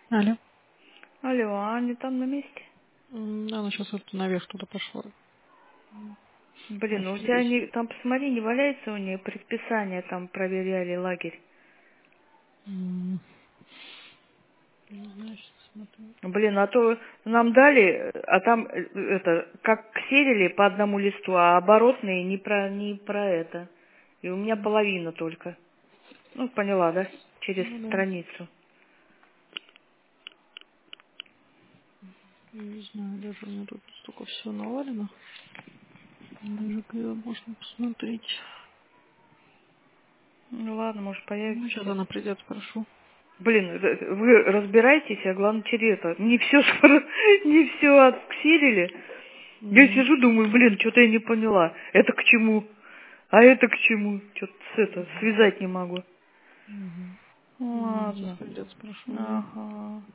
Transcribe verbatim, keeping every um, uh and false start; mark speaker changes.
Speaker 1: Алло.
Speaker 2: Алло, а Аня там на месте?
Speaker 1: М, Она сейчас вот наверх туда пошла.
Speaker 2: Блин, ну у тебя
Speaker 1: Офигеть.
Speaker 2: не, там, посмотри, не валяется у нее предписание, там проверяли лагерь.
Speaker 1: М, Не знаю, сейчас смотрю.
Speaker 2: Блин, а то нам дали, а там э, это, как ксерили по одному листу, а оборотные не про, не про это. И у меня половина только. Ну, поняла, да? Через
Speaker 1: Ну да.
Speaker 2: страницу.
Speaker 1: Не знаю, даже у меня тут столько всего навалено. Даже где можно посмотреть.
Speaker 2: Ну ладно, может
Speaker 1: Ну,
Speaker 2: появится
Speaker 1: сейчас
Speaker 2: сейчас.
Speaker 1: она придет, спрошу.
Speaker 2: Блин, э, вы разбираетесь, а главное, через это. Не все, не все отксерили. Я
Speaker 1: М,
Speaker 2: сижу, думаю, блин, что-то я не поняла. Это к чему? А это к чему? Что-то с это связать не могу.
Speaker 1: мгм. Ну, она сейчас
Speaker 2: Ладно.
Speaker 1: придет, спрошу ее.
Speaker 2: Ага.